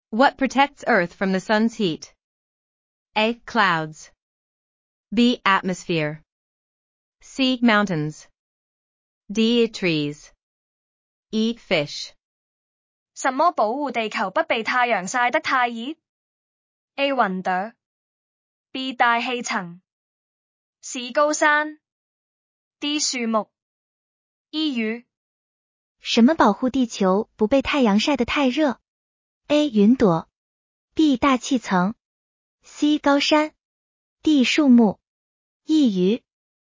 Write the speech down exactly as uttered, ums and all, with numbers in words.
What protects Earth from the sun's heat? A. Clouds. B. Atmosphere. C. Mountains. D. Trees. E. Fish. 什麼保護地球不被太陽曬得太熱？ A. 雲朵 B. 大氣層 C. 高山 D. 樹木 E. 雨。 什麼保護地球不被太陽曬得太熱？ A. 雲朵 B. 大氣層 C. 高山 D. 樹木 E. 雨。